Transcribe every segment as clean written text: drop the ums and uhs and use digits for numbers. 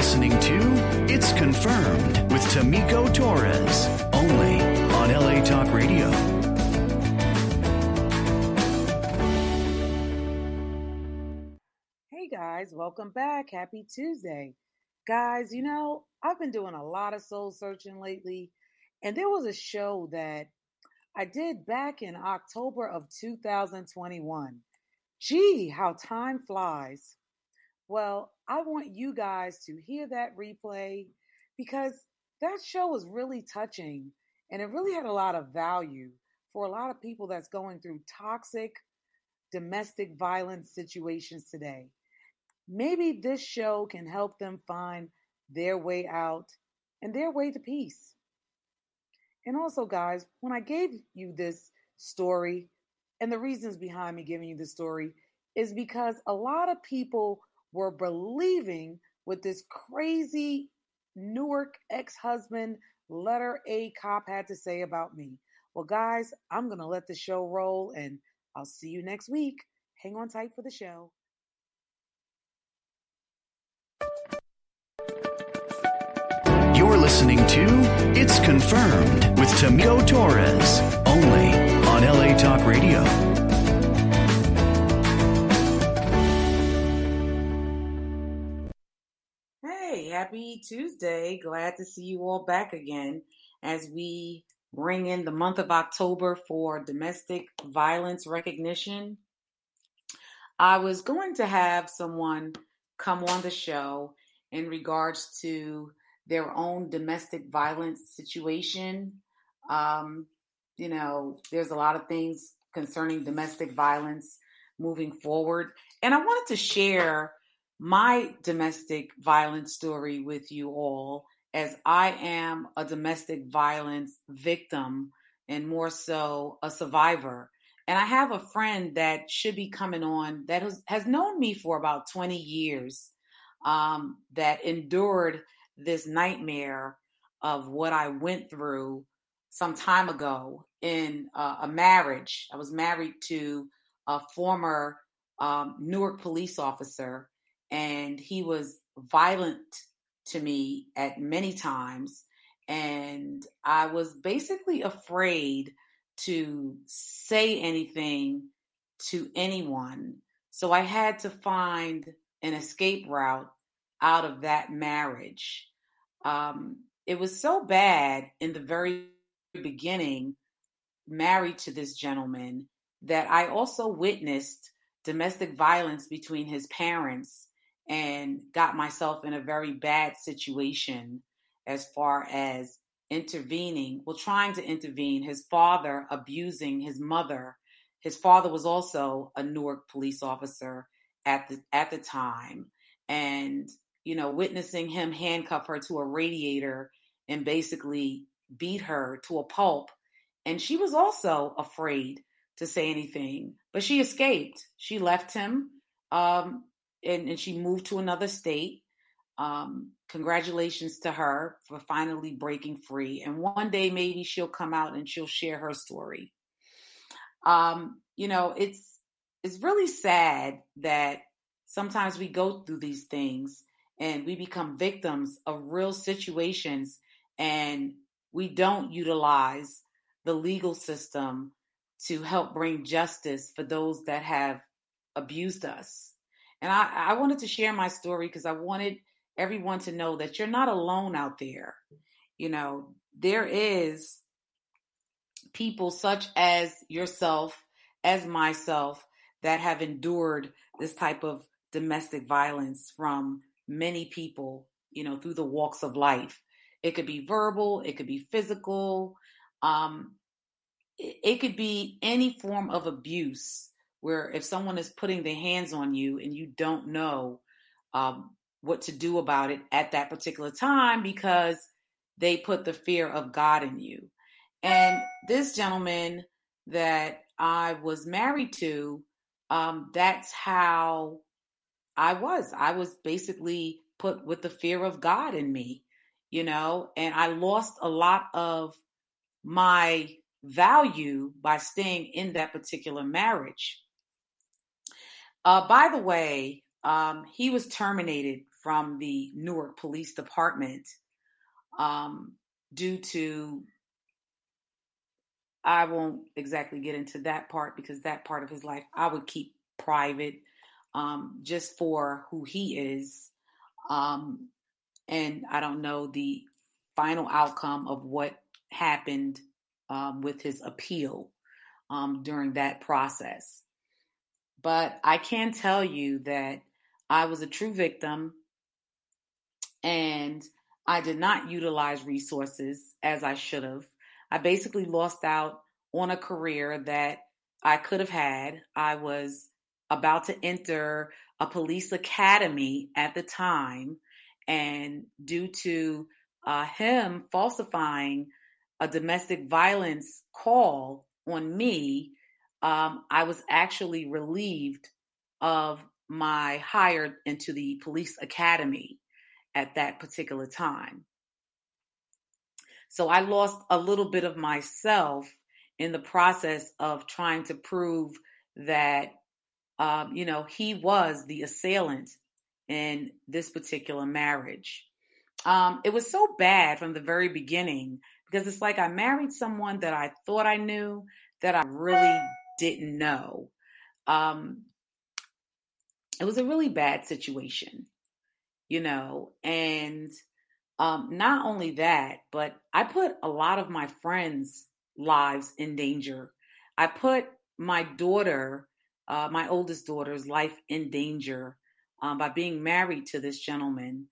listening to It's Confirmed with Tamiko Torres, only on LA Talk Radio. Hey guys, welcome back. Happy Tuesday. Guys, I've been doing a lot of soul searching lately, and there was a show that I did back in October of 2021. Gee, how time flies. Well, I want you guys to hear that replay because that show was really touching and it really had a lot of value for a lot of people that's going through toxic domestic violence situations today. Maybe this show can help them find their way out and their way to peace. And also, guys, when I gave you this story, and the reasons behind me giving you this story is because a lot of people were believing what this crazy Newark ex-husband, letter A cop had to say about me. Well, guys, I'm going to let the show roll, and I'll see you next week. Hang on tight for the show. You're listening to It's Confirmed with Tamiko Torres, only on LA Talk Radio. Hey, happy Tuesday. Glad to see you all back again as we bring in the month of October for domestic violence recognition. I was going to have someone come on the show in regards to their own domestic violence situation. There's a lot of things concerning domestic violence moving forward. And I wanted to share my domestic violence story with you all, as I am a domestic violence victim and more so a survivor. And I have a friend that should be coming on that has known me for about 20 years, that endured this nightmare of what I went through some time ago in a marriage. I was married to a former Newark police officer, and he was violent to me at many times. And I was basically afraid to say anything to anyone. So I had to find an escape route out of that marriage. It was so bad in the very beginning, married to this gentleman, that I also witnessed domestic violence between his parents and got myself in a very bad situation as far as trying to intervene, his father abusing his mother. His father was also a Newark police officer at the time. And witnessing him handcuff her to a radiator and basically beat her to a pulp. And she was also afraid to say anything, but she escaped. She left him, and she moved to another state. Congratulations to her for finally breaking free. And one day maybe she'll come out and she'll share her story. It's really sad that sometimes we go through these things and we become victims of real situations, and we don't utilize the legal system to help bring justice for those that have abused us. And I wanted to share my story because I wanted everyone to know that you're not alone out there. There is people such as yourself, as myself, that have endured this type of domestic violence from many people, through the walks of life. It could be verbal, it could be physical, it could be any form of abuse, where if someone is putting their hands on you and you don't know what to do about it at that particular time because they put the fear of God in you. And this gentleman that I was married to, that's how I was. I was basically put with the fear of God in me, and I lost a lot of my value by staying in that particular marriage. By the way, he was terminated from the Newark Police Department due to, I won't exactly get into that part because that part of his life I would keep private, just for who he is. And I don't know the final outcome of what happened with his appeal during that process. But I can tell you that I was a true victim and I did not utilize resources as I should have. I basically lost out on a career that I could have had. I was about to enter a police academy at the time, and due to him falsifying a domestic violence call on me, I was actually relieved of my hire into the police academy at that particular time. So I lost a little bit of myself in the process of trying to prove that, he was the assailant in this particular marriage. It was so bad from the very beginning because it's like I married someone that I thought I knew that I really didn't know. It was a really bad situation, and not only that, but I put a lot of my friends' lives in danger. I put my daughter, my oldest daughter's life in danger by being married to this gentleman.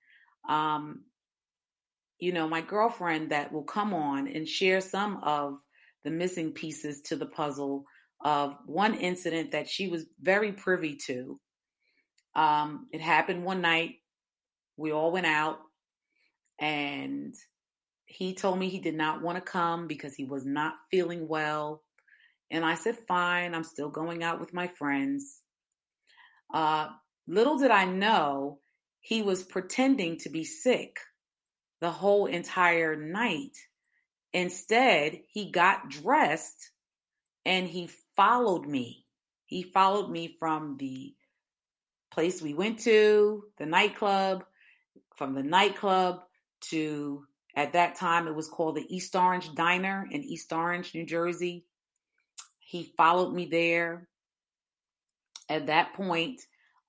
My girlfriend that will come on and share some of the missing pieces to the puzzle of one incident that she was very privy to. It happened one night. We all went out and he told me he did not want to come because he was not feeling well. And I said, fine, I'm still going out with my friends. Little did I know he was pretending to be sick the whole entire night. Instead, he got dressed and he followed me. He followed me from the place we went to, the nightclub, from the nightclub to, at that time, it was called the East Orange Diner in East Orange, New Jersey. He followed me there. At that point,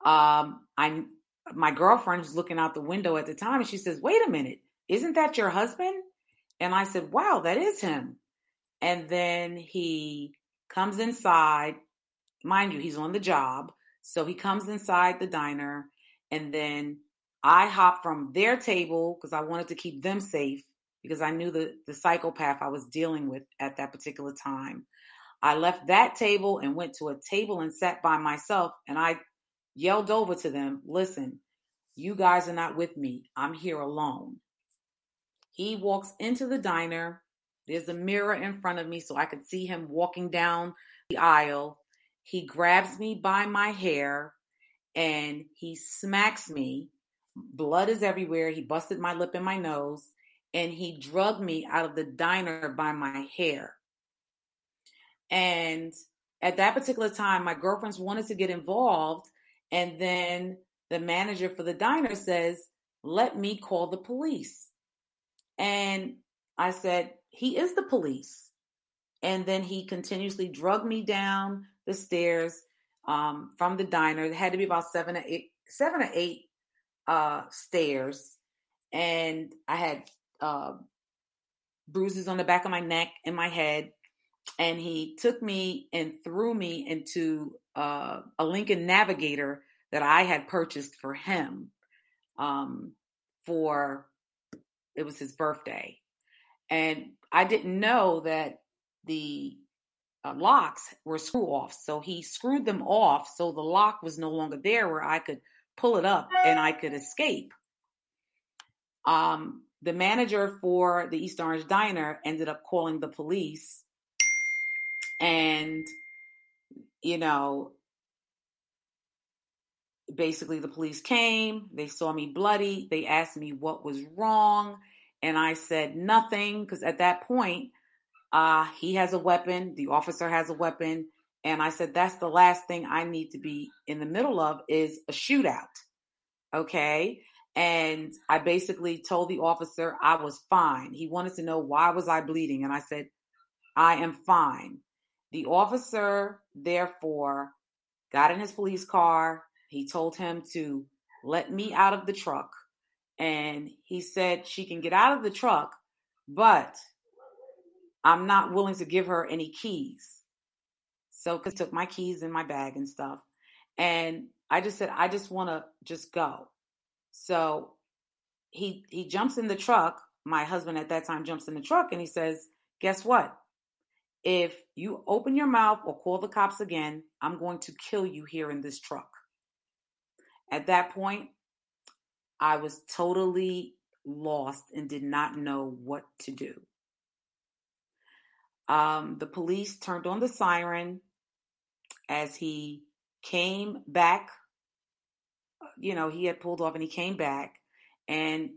my girlfriend was looking out the window at the time and she says, wait a minute, isn't that your husband? And I said, wow, that is him. And then he comes inside. Mind you, he's on the job. So he comes inside the diner, and then I hop from their table because I wanted to keep them safe because I knew the psychopath I was dealing with at that particular time. I left that table and went to a table and sat by myself, and I yelled over to them, listen, you guys are not with me. I'm here alone. He walks into the diner. There's a mirror in front of me so I could see him walking down the aisle. He grabs me by my hair and he smacks me. Blood is everywhere. He busted my lip and my nose, and he drugged me out of the diner by my hair. And at that particular time, my girlfriends wanted to get involved. And then the manager for the diner says, let me call the police. And I said, he is the police. And then he continuously drugged me down the stairs from the diner. It had to be about seven or eight stairs. And I had bruises on the back of my neck and my head. And he took me and threw me into a Lincoln Navigator that I had purchased for him it was his birthday. And I didn't know that the locks were screw off. So he screwed them off so the lock was no longer there where I could pull it up and I could escape. The manager for the East Orange Diner ended up calling the police. And, basically the police came, they saw me bloody, they asked me what was wrong, and I said nothing, because at that point, he has a weapon, the officer has a weapon, and I said, that's the last thing I need to be in the middle of is a shootout, okay? And I basically told the officer I was fine. He wanted to know why was I bleeding. And I said, I am fine. The officer, therefore, got in his police car. He told him to let me out of the truck. And he said she can get out of the truck, but I'm not willing to give her any keys. So, because took my keys in my bag and stuff. And I just said, I just want to just go. So he jumps in the truck. My husband at that time jumps in the truck and he says, guess what? If you open your mouth or call the cops again, I'm going to kill you here in this truck. At that point, I was totally lost and did not know what to do. The police turned on the siren as he came back. You know, he had pulled off and he came back, and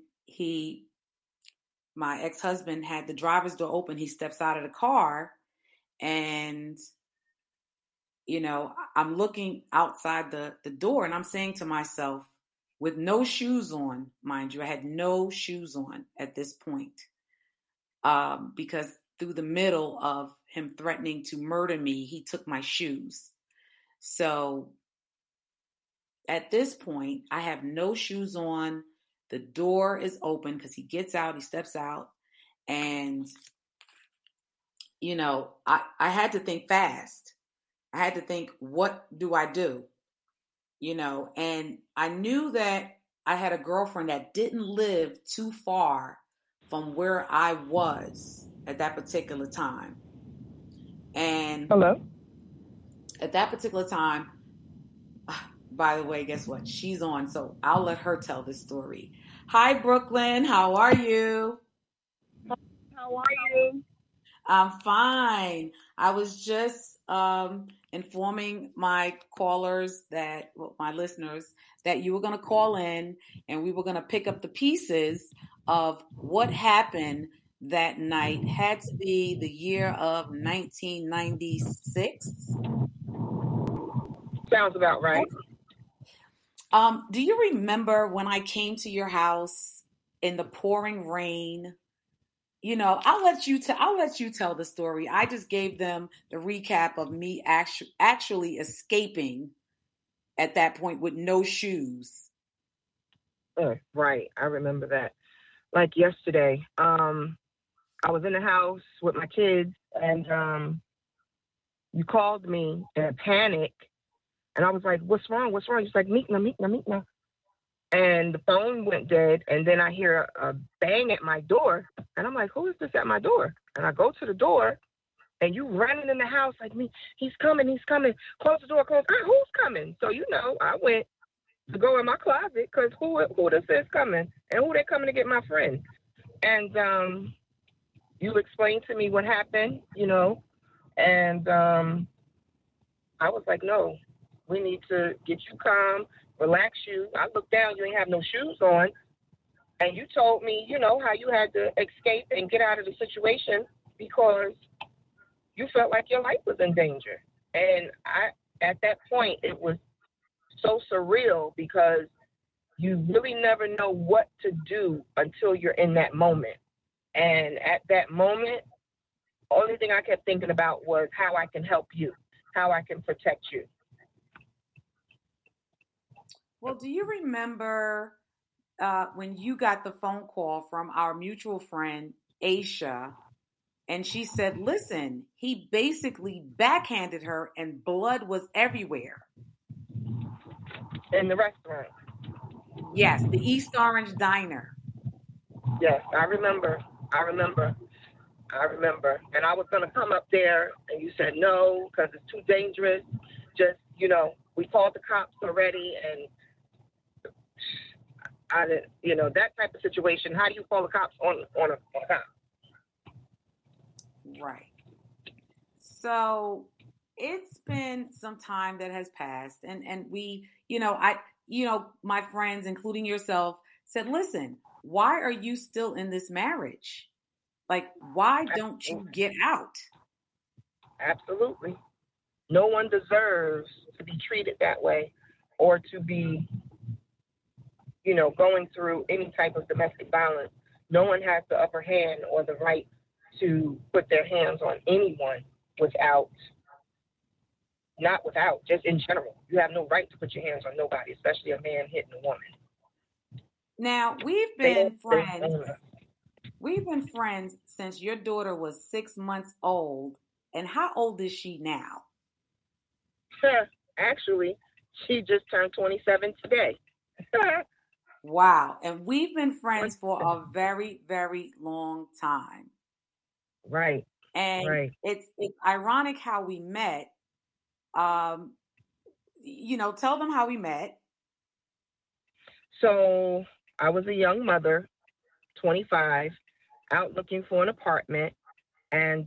my ex-husband had the driver's door open. He steps out of the car, and, you know, I'm looking outside the door, and I'm saying to myself, with no shoes on, mind you, I had no shoes on at this point, because through the middle of him threatening to murder me, he took my shoes. So at this point, I have no shoes on. The door is open because he gets out, he steps out, and, you know, I had to think fast. I had to think, what do I do? You know, and I knew that I had a girlfriend that didn't live too far from where I was at that particular time. And hello. At that particular time, by the way, guess what? She's on, so I'll let her tell this story. Hi, Brooklyn. How are you? How are you? I'm fine. I was just informing my callers my listeners, that you were going to call in and we were going to pick up the pieces of what happened that night. Had to be the year of 1996. Sounds about right. Do you remember when I came to your house in the pouring rain? You know, I'll let you tell the story. I just gave them the recap of me actually escaping at that point with no shoes. Right. I remember that. Like yesterday, I was in the house with my kids, and you called me in a panic, and I was like, what's wrong? What's wrong? She's like, Meekna. And the phone went dead, and then I hear a bang at my door, and I'm like, who is this at my door? And I go to the door, and you running in the house like, me, he's coming. Close the door, close. Who's coming? So, you know, I went to go in my closet, because who this is coming, and who they coming to get my friend? And you explained to me what happened, you know, and I was like, no, we need to get you calm, relax you. I looked down, you ain't have no shoes on. And you told me, you know, how you had to escape and get out of the situation because you felt like your life was in danger. And at that point, it was so surreal because you really never know what to do until you're in that moment. And at that moment, the only thing I kept thinking about was how I can help you, how I can protect you. Well, do you remember when you got the phone call from our mutual friend, Aisha, and she said, listen, he basically backhanded her and blood was everywhere. In the restaurant. Yes, the East Orange Diner. Yes, I remember. And I was going to come up there, and you said no, because it's too dangerous. Just, you know, we called the cops already, and I didn't, you know, that type of situation. How do you call the cops on a cop? Right. So it's been some time that has passed, and we, my friends, including yourself, said, listen, why are you still in this marriage? Like, why don't you get out? Absolutely. No one deserves to be treated that way or to be going through any type of domestic violence, no one has the upper hand or the right to put their hands on anyone just in general. You have no right to put your hands on nobody, especially a man hitting a woman. Now, we've been friends since your daughter was 6 months old. And how old is she now? Actually, she just turned 27 today. Wow. And we've been friends for a very, very long time. Right. And it's ironic how we met. Tell them how we met. So I was a young mother, 25, out looking for an apartment. And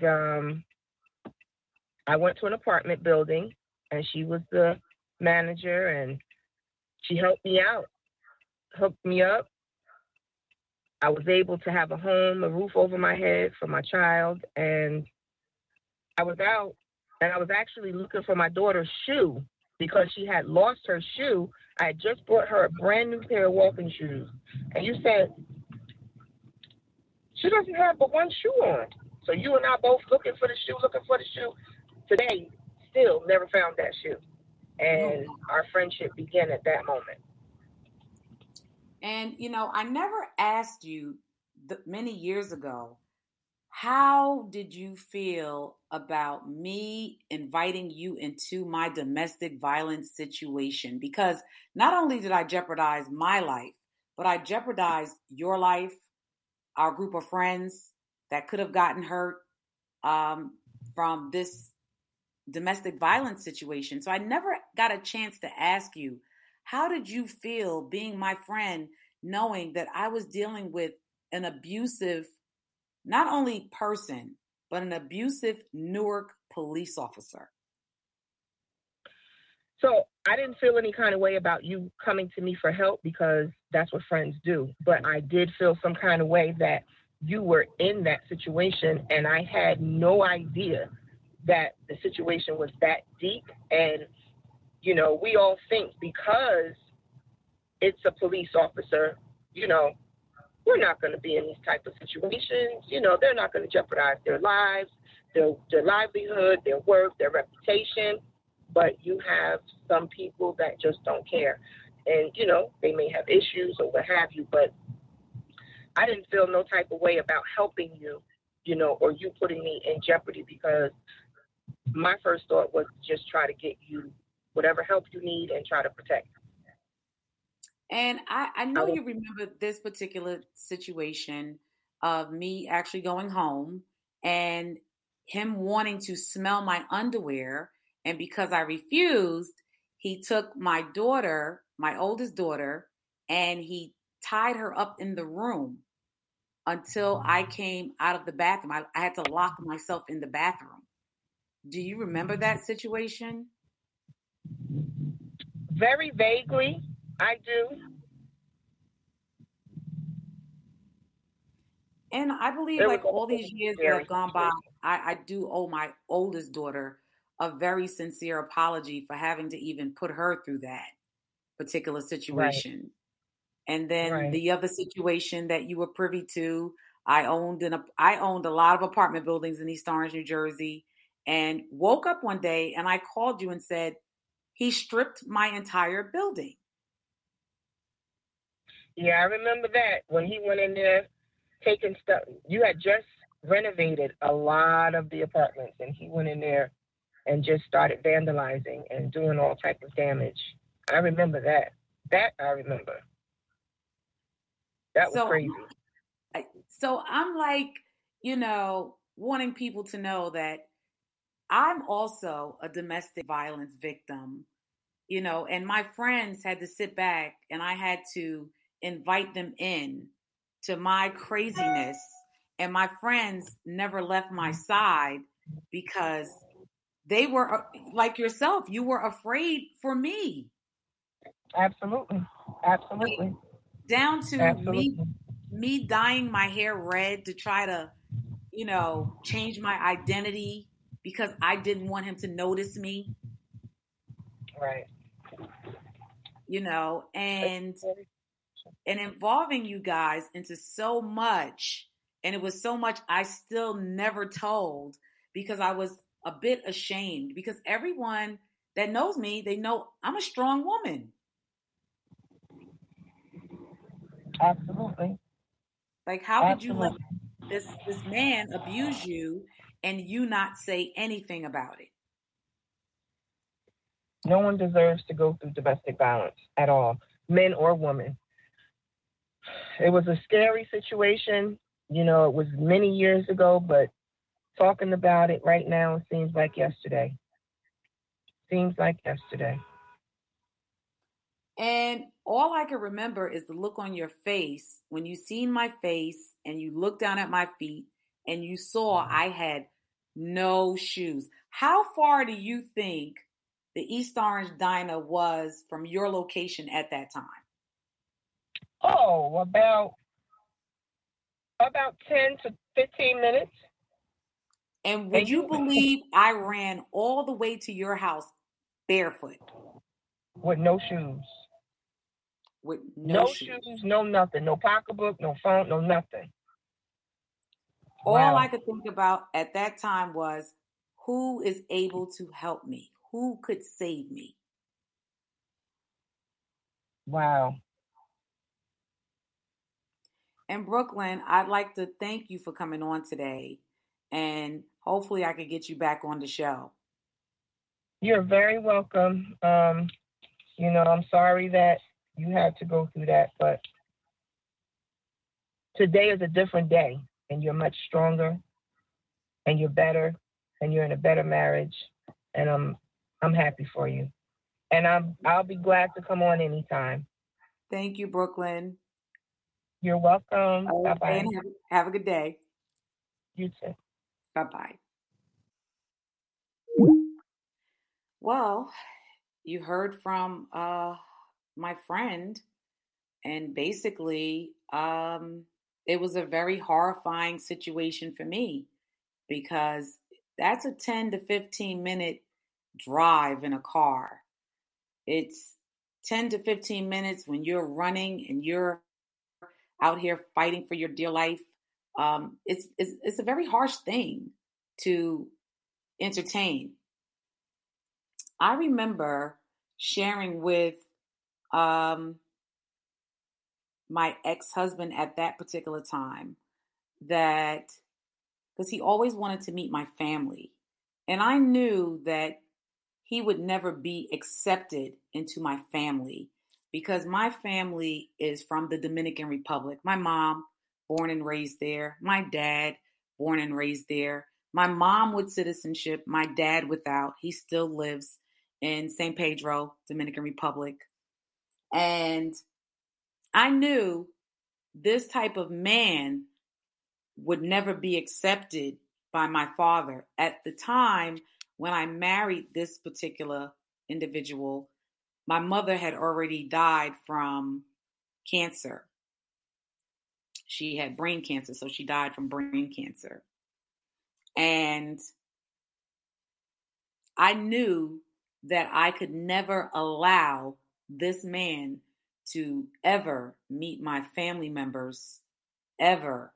I went to an apartment building, and she was the manager, and she helped me out, hooked me up. I was able to have a home, a roof over my head for my child, and I was out, and I was actually looking for my daughter's shoe because she had lost her shoe. I had just bought her a brand new pair of walking shoes, and you said, she doesn't have but one shoe on. So you and I both looking for the shoe. Today, still never found that shoe. And our friendship began at that moment. And, I never asked you many years ago, how did you feel about me inviting you into my domestic violence situation? Because not only did I jeopardize my life, but I jeopardized your life, our group of friends that could have gotten hurt from this domestic violence situation. So I never got a chance to ask you, how did you feel being my friend, knowing that I was dealing with an abusive, not only person, but an abusive Newark police officer? So I didn't feel any kind of way about you coming to me for help because that's what friends do. But I did feel some kind of way that you were in that situation, and I had no idea that the situation was that deep. And, we all think because it's a police officer, we're not going to be in these type of situations. They're not going to jeopardize their lives, their livelihood, their work, their reputation. But you have some people that just don't care. And, they may have issues or what have you, but I didn't feel no type of way about helping you, or you putting me in jeopardy, because my first thought was just try to get you whatever help you need and try to protect you. And I know you remember this particular situation of me actually going home and him wanting to smell my underwear. And because I refused, he took my daughter, my oldest daughter, and he tied her up in the room until I came out of the bathroom. I had to lock myself in the bathroom. Do you remember that situation? Very vaguely, I do. And I believe all these years that have gone by, I do owe my oldest daughter a very sincere apology for having to even put her through that particular situation. Right. And then the other situation that you were privy to, I owned a lot of apartment buildings in East Orange, New Jersey, and woke up one day and I called you and said, he stripped my entire building. Yeah, I remember that when he went in there taking stuff. You had just renovated a lot of the apartments, and he went in there and just started vandalizing and doing all type of damage. I remember that. That I remember. That was crazy. So I'm wanting people to know that I'm also a domestic violence victim, and my friends had to sit back and I had to invite them in to my craziness. And my friends never left my side because they were like yourself. You were afraid for me. Absolutely. Down to me dyeing my hair red to try to, change my identity because I didn't want him to notice me. Right. And and involving you guys into so much. And it was so much I still never told because I was a bit ashamed, because everyone that knows me, they know I'm a strong woman. Absolutely. Like, how could you let this man abuse you and you not say anything about it? No one deserves to go through domestic violence at all, men or women. It was a scary situation. You know, it was many years ago, but talking about it right now seems like yesterday. And all I can remember is the look on your face when you seen my face and you looked down at my feet and you saw I had no shoes. How far do you think the East Orange Diner was from your location at that time? Oh, about 10 to 15 minutes. And would you believe I ran all the way to your house barefoot? With no shoes. With no shoes, no nothing. No pocketbook, no phone, no nothing. All I could think about at that time was, who is able to help me? Who could save me? Wow. And Brooklyn, I'd like to thank you for coming on today. And hopefully I could get you back on the show. You're very welcome. You know, I'm sorry that you had to go through that, but today is a different day, and you're much stronger, and you're better, and you're in a better marriage, and I'm happy for you. And I'll be glad to come on anytime. Thank you, Brooklyn. You're welcome. Okay, bye-bye. And have a good day. You too. Bye-bye. Well, you heard from my friend, and basically it was a very horrifying situation for me, because that's a 10 to 15 minute drive in a car. It's 10 to 15 minutes when you're running and you're out here fighting for your dear life. It's a very harsh thing to entertain. I remember sharing with my ex-husband at that particular time that, because he always wanted to meet my family, and I knew that he would never be accepted into my family because my family is from the Dominican Republic. My mom, born and raised there. My dad, born and raised there. My mom with citizenship, my dad without. He still lives in San Pedro, Dominican Republic. And I knew this type of man would never be accepted by my father. At the time when I married this particular individual, my mother had already died from cancer. She had brain cancer, so she died from brain cancer. And I knew that I could never allow this man to ever meet my family members, ever.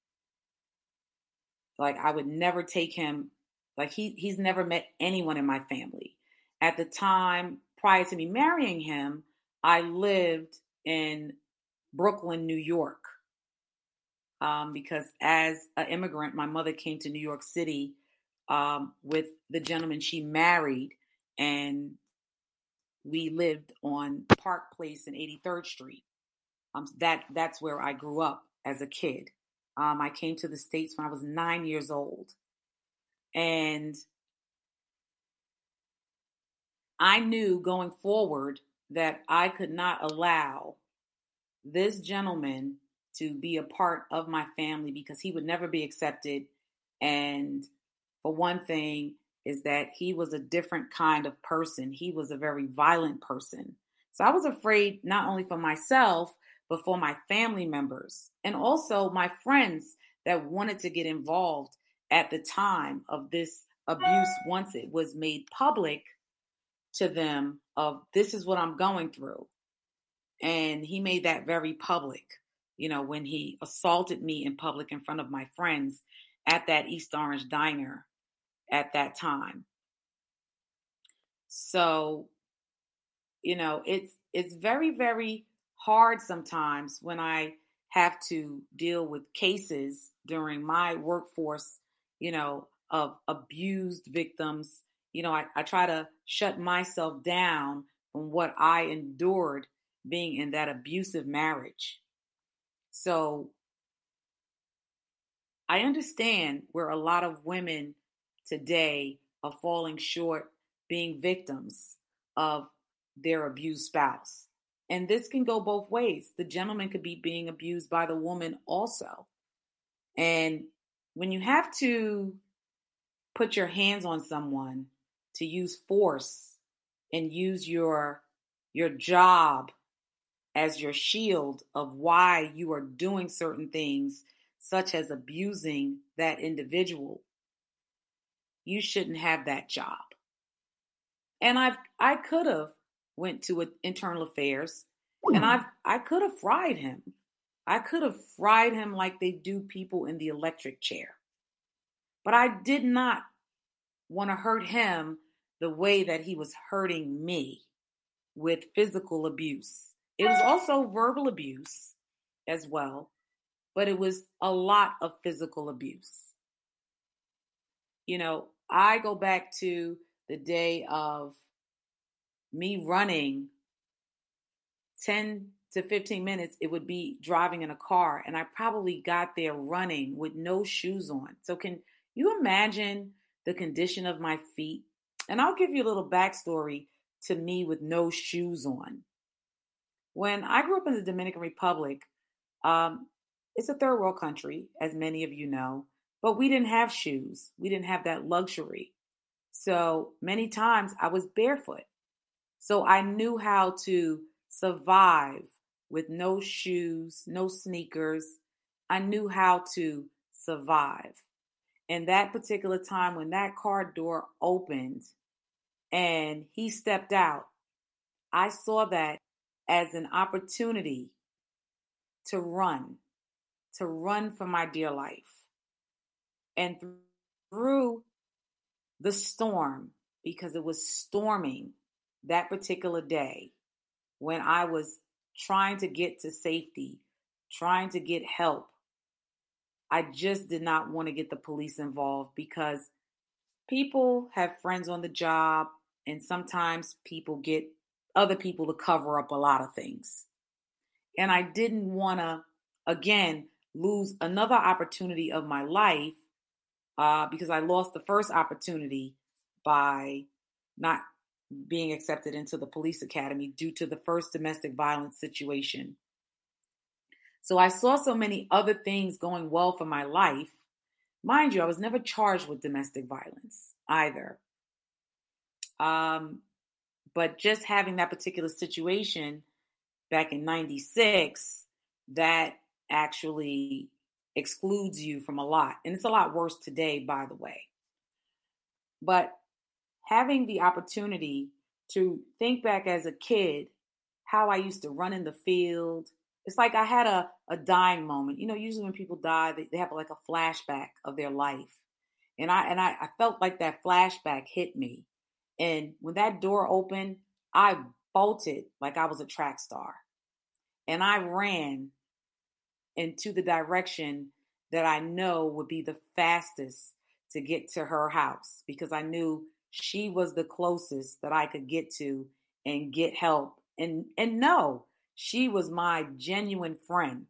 Like, I would never take him, like he's never met anyone in my family. At the time, prior to me marrying him, I lived in Brooklyn, New York. Because as an immigrant, my mother came to New York City with the gentleman she married, and we lived on Park Place and 83rd Street. That's where I grew up as a kid. I came to the States when I was 9 years old. And I knew going forward that I could not allow this gentleman to be a part of my family because he would never be accepted. And for one thing is that he was a different kind of person. He was a very violent person. So I was afraid not only for myself, but for my family members and also my friends that wanted to get involved at the time of this abuse once it was made public to them of, this is what I'm going through. And he made that very public, when he assaulted me in public in front of my friends at that East Orange diner at that time. So, it's very, very hard sometimes when I have to deal with cases during my workforce, of abused victims. I try to shut myself down from what I endured being in that abusive marriage. So I understand where a lot of women today are falling short being victims of their abused spouse. And this can go both ways. The gentleman could be being abused by the woman also. And when you have to put your hands on someone, to use force and use your job as your shield of why you are doing certain things, such as abusing that individual, you shouldn't have that job. And I could have went to internal affairs and I could have fried him. I could have fried him like they do people in the electric chair. But I did not want to hurt him the way that he was hurting me with physical abuse. It was also verbal abuse as well, but it was a lot of physical abuse. I go back to the day of me running 10 to 15 minutes. It would be driving in a car, and I probably got there running with no shoes on. So can you imagine the condition of my feet? And I'll give you a little backstory to me with no shoes on. When I grew up in the Dominican Republic, it's a third world country, as many of you know, but we didn't have shoes. We didn't have that luxury. So many times I was barefoot. So I knew how to survive with no shoes, no sneakers. I knew how to survive. And that particular time when that car door opened and he stepped out, I saw that as an opportunity to run for my dear life. And through the storm, because it was storming that particular day, when I was trying to get to safety, trying to get help, I just did not want to get the police involved because people have friends on the job, and sometimes people get other people to cover up a lot of things. And I didn't want to, again, lose another opportunity of my life because I lost the first opportunity by not being accepted into the police academy due to the first domestic violence situation. So I saw so many other things going well for my life. Mind you, I was never charged with domestic violence either. But just having that particular situation back in 96, that actually excludes you from a lot. And it's a lot worse today, by the way. But having the opportunity to think back as a kid, how I used to run in the field. It's like I had a dying moment. Usually when people die, they have like a flashback of their life. And I felt like that flashback hit me. And when that door opened, I bolted like I was a track star. And I ran into the direction that I know would be the fastest to get to her house, because I knew she was the closest that I could get to and get help. And no, she was my genuine friend,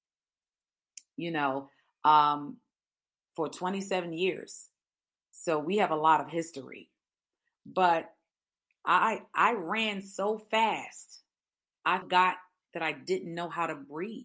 for 27 years. So we have a lot of history. But I ran so fast, I forgot that I didn't know how to breathe.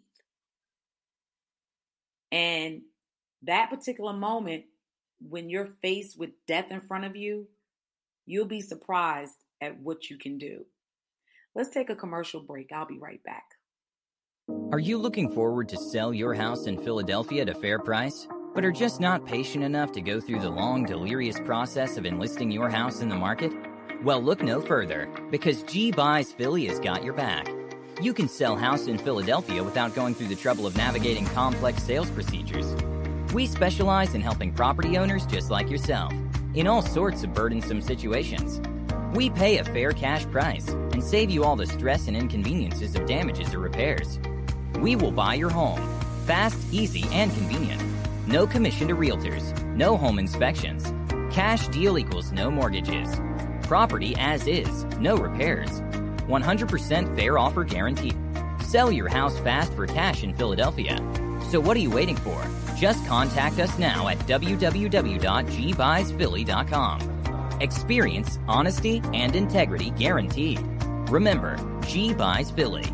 And that particular moment, when you're faced with death in front of you, you'll be surprised at what you can do. Let's take a commercial break. I'll be right back. Are you looking forward to sell your house in Philadelphia at a fair price, but are just not patient enough to go through the long, delirious process of enlisting your house in the market? Well, look no further, because G Buys Philly has got your back. You can sell house in Philadelphia without going through the trouble of navigating complex sales procedures. We specialize in helping property owners just like yourself in all sorts of burdensome situations. We pay a fair cash price and save you all the stress and inconveniences of damages or repairs. We will buy your home. Fast, easy, and convenient. No commission to realtors. No home inspections. Cash deal equals no mortgages. Property as is. No repairs. 100% fair offer guaranteed. Sell your house fast for cash in Philadelphia. So what are you waiting for? Just contact us now at www.gbuysphilly.com. Experience, honesty, and integrity guaranteed. Remember, G Buys Philly.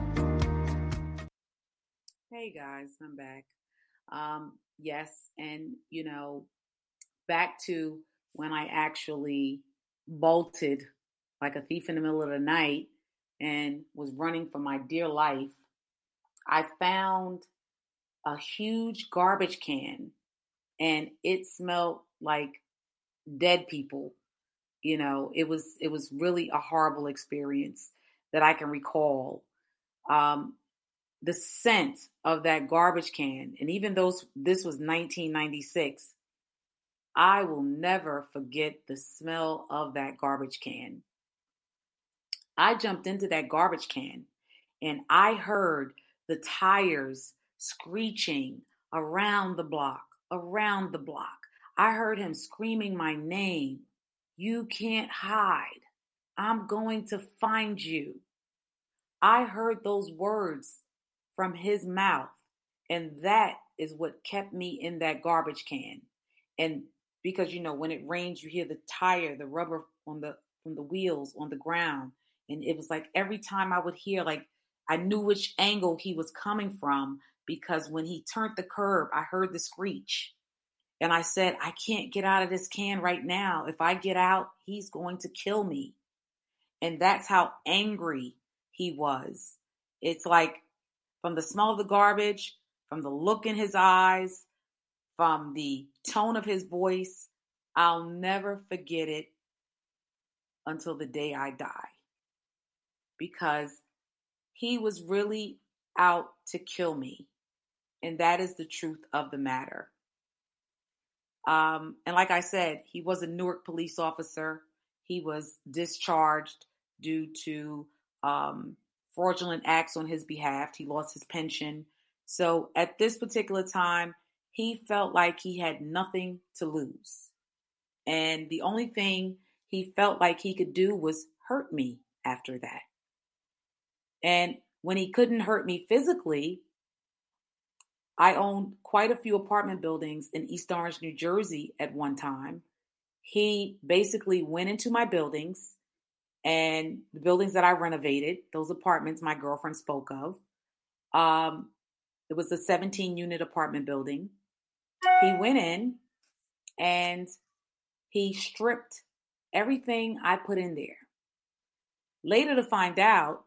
Hey guys, I'm back. Yes, and back to when I actually bolted like a thief in the middle of the night and was running for my dear life. I found a huge garbage can, and it smelled like dead people. It was really a horrible experience that I can recall. The scent of that garbage can, and even though this was 1996, I will never forget the smell of that garbage can. I jumped into that garbage can and I heard the tires screeching around the block. I heard him screaming my name. You can't hide. I'm going to find you. I heard those words from his mouth, and that is what kept me in that garbage can. And because when it rains, you hear the tire, the rubber from the wheels on the ground. And it was like every time I would hear, like I knew which angle he was coming from, because when he turned the curb, I heard the screech. And I said, I can't get out of this can right now. If I get out, he's going to kill me. And that's how angry he was. It's like from the smell of the garbage, from the look in his eyes, from the tone of his voice, I'll never forget it until the day I die. Because he was really out to kill me. And that is the truth of the matter. And like I said, he was a Newark police officer. He was discharged due to fraudulent acts on his behalf. He lost his pension. So at this particular time, he felt like he had nothing to lose. And the only thing he felt like he could do was hurt me after that. And when he couldn't hurt me physically, I owned quite a few apartment buildings in East Orange, New Jersey at one time. He basically went into my buildings, and the buildings that I renovated, those apartments my girlfriend spoke of. It was a 17-unit apartment building. He went in and he stripped everything I put in there. Later to find out,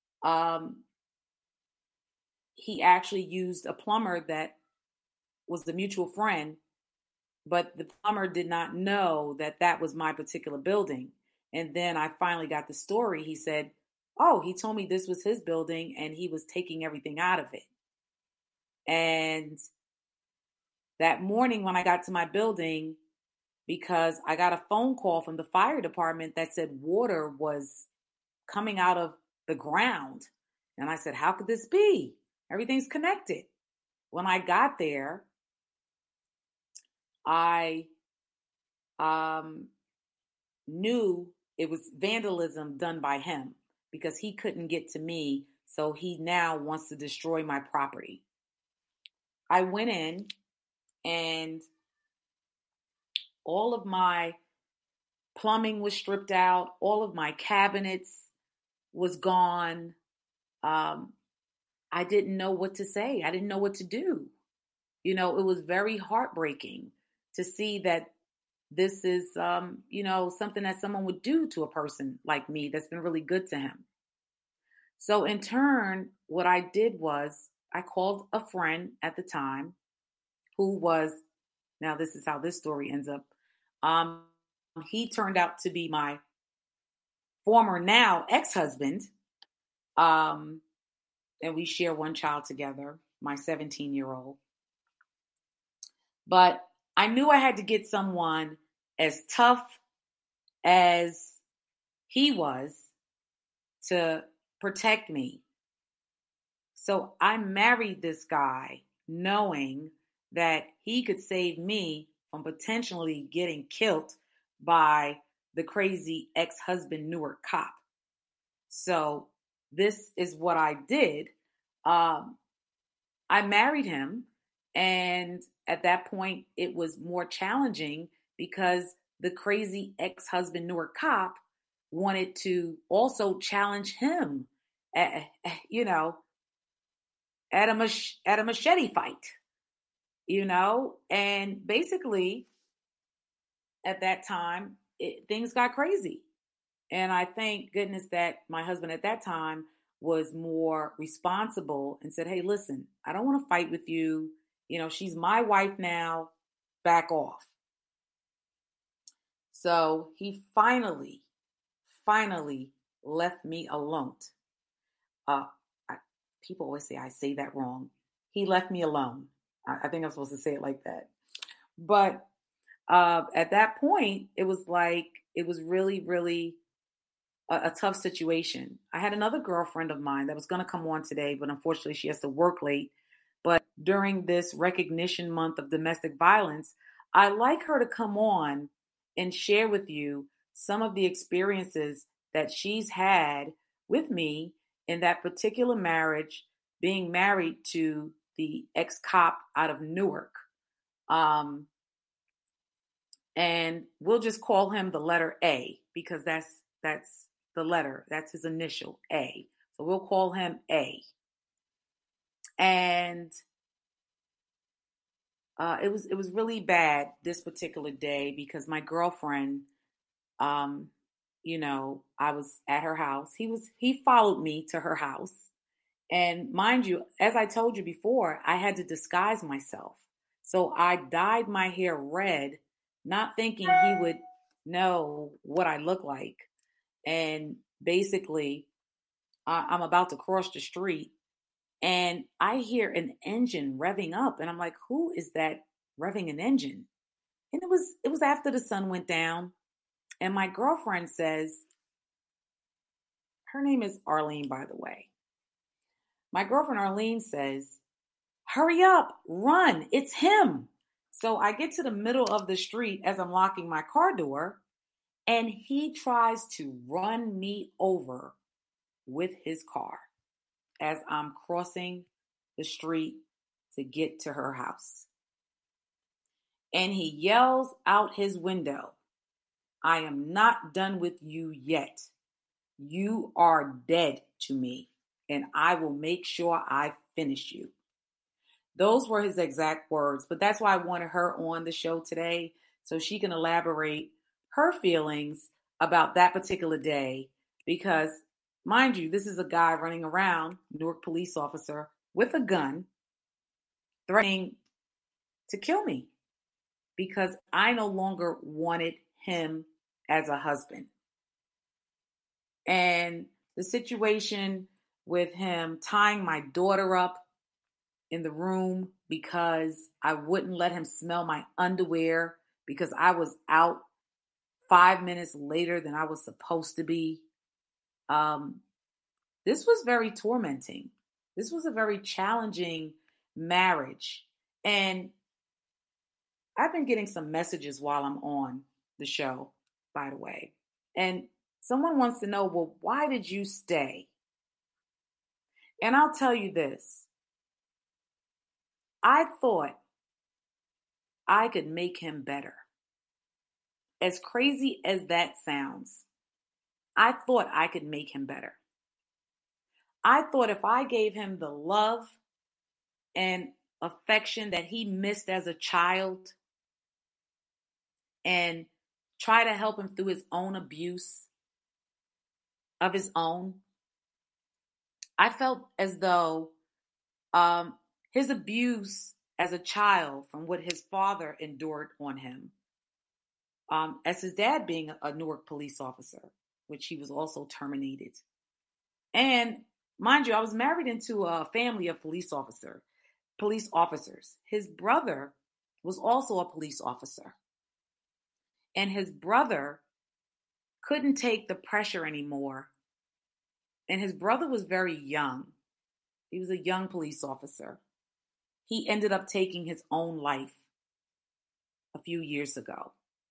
he actually used a plumber that was the mutual friend, but the plumber did not know that that was my particular building. And then I finally got the story. He said, oh, he told me this was his building and he was taking everything out of it. And that morning when I got to my building, because I got a phone call from the fire department that said water was coming out of the ground. And I said, how could this be? Everything's connected. When I got there, I knew it was vandalism done by him because he couldn't get to me. So he now wants to destroy my property. I went in and all of my plumbing was stripped out. All of my cabinets was gone. I didn't know what to say. I didn't know what to do. It was very heartbreaking to see that this is, something that someone would do to a person like me that's been really good to him. So in turn, what I did was I called a friend at the time who was, now this is how this story ends up. He turned out to be my former now ex-husband. and we share one child together, my 17-year-old. But I knew I had to get someone as tough as he was to protect me. So I married this guy knowing that he could save me from potentially getting killed by the crazy ex-husband Newark cop. So this is what I did. I married him, and at that point it was more challenging because the crazy ex-husband Newark cop wanted to also challenge him at a machete fight, and basically at that time things got crazy. And I thank goodness that my husband at that time was more responsible and said, hey, listen, I don't want to fight with you. She's my wife now, back off. So he finally left me alone. People always say I say that wrong. He left me alone. I think I'm supposed to say it like that. But at that point, it was really, really a tough situation. I had another girlfriend of mine that was going to come on today, but unfortunately she has to work late. But during this recognition month of domestic violence, I like her to come on and share with you some of the experiences that she's had with me in that particular marriage, being married to the ex-cop out of Newark. And we'll just call him the letter A because that's the letter. That's his initial, A. So we'll call him A. And it was really bad this particular day because my girlfriend, I was at her house. He followed me to her house. And mind you, as I told you before, I had to disguise myself. So I dyed my hair red, not thinking he would know what I look like. And basically, I'm about to cross the street and I hear an engine revving up. And I'm like, who is that revving an engine? And it was after the sun went down. And my girlfriend says, her name is Arlene, by the way. My girlfriend Arlene says, hurry up, run, it's him. So I get to the middle of the street as I'm locking my car door, and he tries to run me over with his car as I'm crossing the street to get to her house. And he yells out his window, I am not done with you yet. You are dead to me, and I will make sure I finish you. Those were his exact words, but that's why I wanted her on the show today so she can elaborate her feelings about that particular day because, mind you, this is a guy running around, Newark police officer, with a gun, threatening to kill me because I no longer wanted him as a husband. And the situation with him tying my daughter up in the room because I wouldn't let him smell my underwear because I was out 5 minutes later than I was supposed to be. This was very tormenting. This was a very challenging marriage. And I've been getting some messages while I'm on the show, by the way. And someone wants to know, well, why did you stay? And I'll tell you this. I thought I could make him better. As crazy as that sounds, I thought I could make him better. I thought if I gave him the love and affection that he missed as a child and try to help him through his own abuse of his own, I felt as though his abuse as a child from what his father endured on him, as his dad being a Newark police officer, which he was also terminated. And Mind you, I was married into a family of police officers. His brother was also a police officer. And his brother couldn't take the pressure anymore. And his brother was very young. He was a young police officer. He ended up taking his own life a few years ago.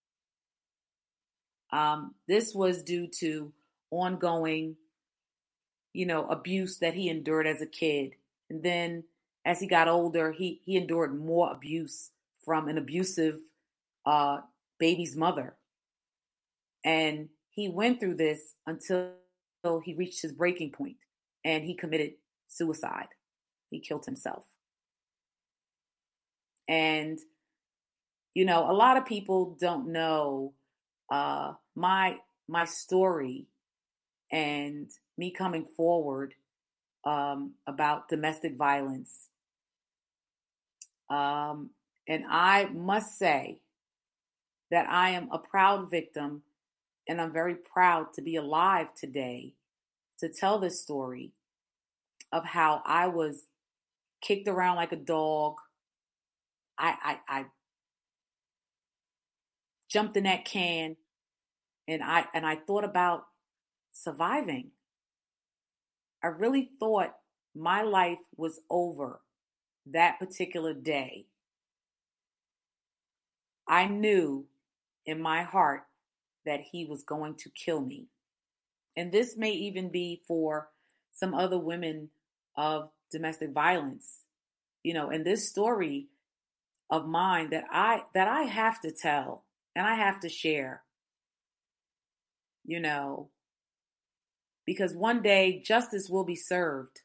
This was due to ongoing, abuse that he endured as a kid. And then as he got older, he endured more abuse from an abusive baby's mother. And he went through this until he reached his breaking point and he committed suicide. He killed himself. And, a lot of people don't know my story and me coming forward about domestic violence. And I must say that I am a proud victim, and I'm very proud to be alive today to tell this story of how I was kicked around like a dog. I jumped in that can, and I thought about surviving. I really thought my life was over that particular day. I knew in my heart that he was going to kill me. And this may even be for some other women of domestic violence. And this story of mine that I have to tell and I have to share, because one day justice will be served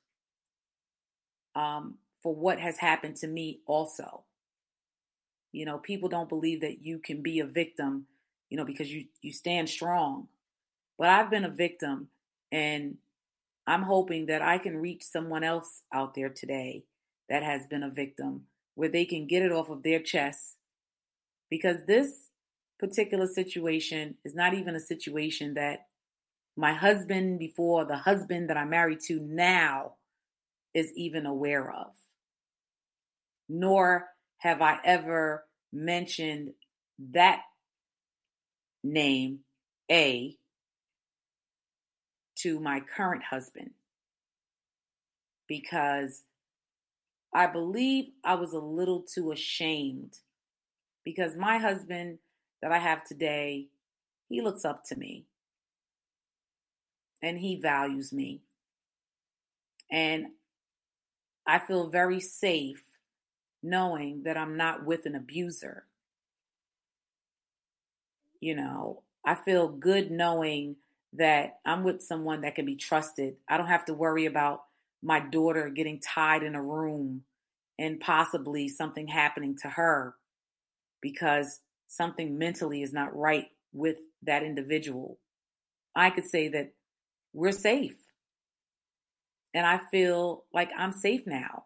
for what has happened to me also. People don't believe that you can be a victim, because you stand strong. But I've been a victim, and I'm hoping that I can reach someone else out there today that has been a victim, where they can get it off of their chest. Because this particular situation is not even a situation that my husband before, the husband that I'm married to now, is even aware of. Nor have I ever mentioned that name, A, to my current husband, because I believe I was a little too ashamed, because my husband that I have today, he looks up to me and he values me. And I feel very safe knowing that I'm not with an abuser. I feel good knowing that I'm with someone that can be trusted. I don't have to worry about my daughter getting tied in a room and possibly something happening to her because something mentally is not right with that individual. I could say that we're safe. And I feel like I'm safe now.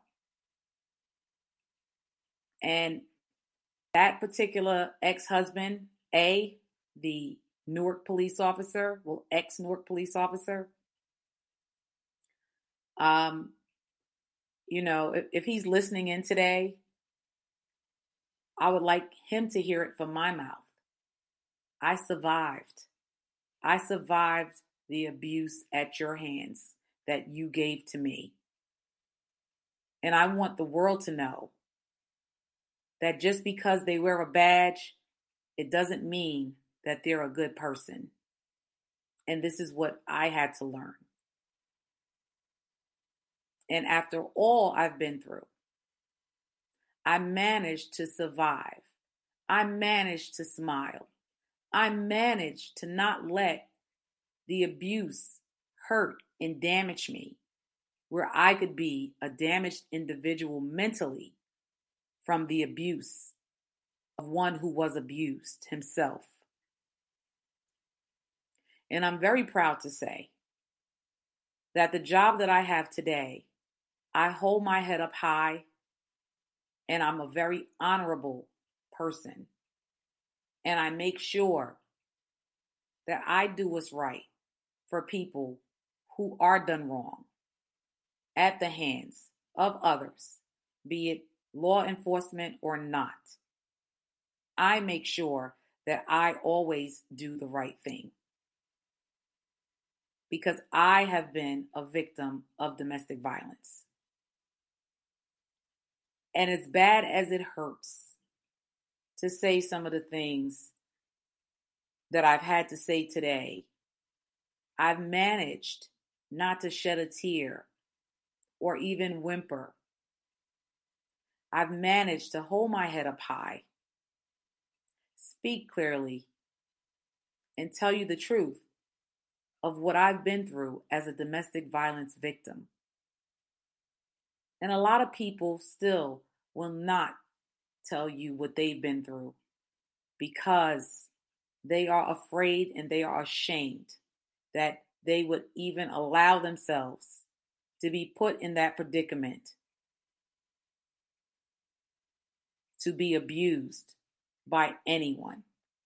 And that particular ex-husband, A, the Newark police officer, ex-Newark police officer, if he's listening in today, I would like him to hear it from my mouth. I survived. I survived the abuse at your hands that you gave to me. And I want the world to know that just because they wear a badge, it doesn't mean that they're a good person. And this is what I had to learn. And after all I've been through, I managed to survive. I managed to smile. I managed to not let the abuse hurt and damage me, where I could be a damaged individual mentally from the abuse of one who was abused himself. And I'm very proud to say that the job that I have today, I hold my head up high, and I'm a very honorable person. And I make sure that I do what's right for people who are done wrong. at the hands of others, be it law enforcement or not, I make sure that I always do the right thing. Because I have been a victim of domestic violence. And as bad as it hurts to say some of the things that I've had to say today, I've managed not to shed a tear or even whimper. I've managed to hold my head up high, speak clearly, and tell you the truth of what I've been through as a domestic violence victim. And a lot of people still will not tell you what they've been through because they are afraid and they are ashamed that they would even allow themselves to be put in that predicament, to be abused by anyone.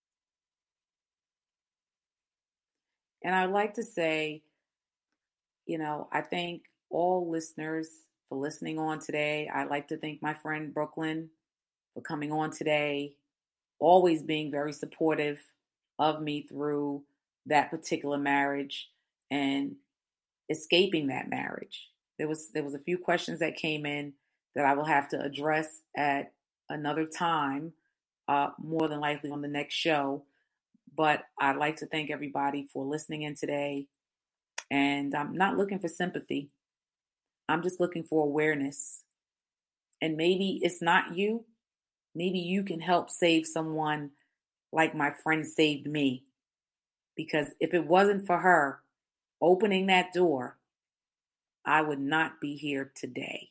And I'd like to say, I thank all listeners for listening on today. I'd like to thank my friend Brooklyn for coming on today, always being very supportive of me through that particular marriage and escaping that marriage. There was a few questions that came in that I will have to address at another time, more than likely on the next show. But I'd like to thank everybody for listening in today. And I'm not looking for sympathy. I'm just looking for awareness. And maybe it's not you. Maybe you can help save someone like my friend saved me. Because if it wasn't for her opening that door, I would not be here today.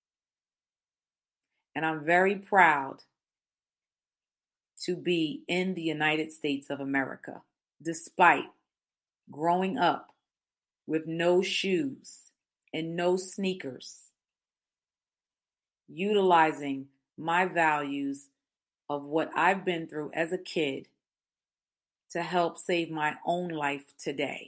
And I'm very proud to be in the United States of America, despite growing up with no shoes and no sneakers, utilizing my values of what I've been through as a kid to help save my own life today.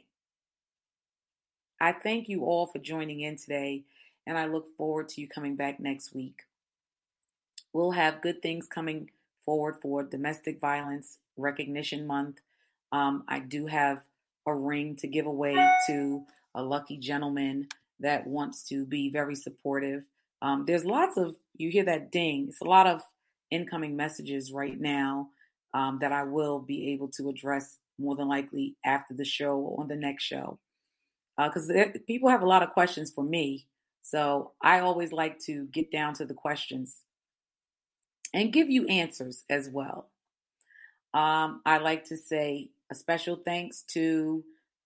I thank you all for joining in today, and I look forward to you coming back next week. We'll have good things coming forward for Domestic Violence Recognition Month. I do have a ring to give away to a lucky gentleman that wants to be very supportive. There's lots of, you hear that ding, it's a lot of incoming messages right now that I will be able to address more than likely after the show or on the next show. Because people have a lot of questions for me. So I always like to get down to the questions and give you answers as well. I'd like to say a special thanks to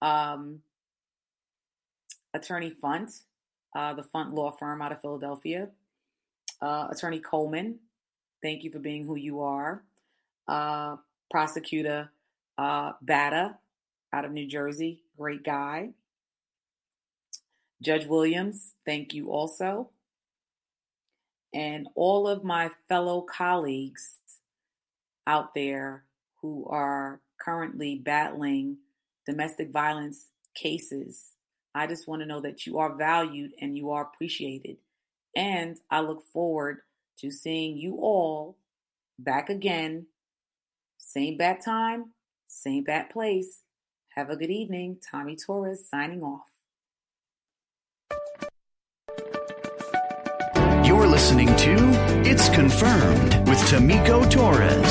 Attorney Funt, the Funt Law Firm out of Philadelphia. Attorney Coleman, thank you for being who you are. Prosecutor Batta out of New Jersey, great guy. Judge Williams, thank you also. And all of my fellow colleagues out there who are currently battling domestic violence cases, I just want to know that you are valued and you are appreciated. And I look forward to seeing you all back again. Same bat time, same bat place. Have a good evening. Tommy Torres signing off. You're listening to It's Confirmed with Tamiko Torres.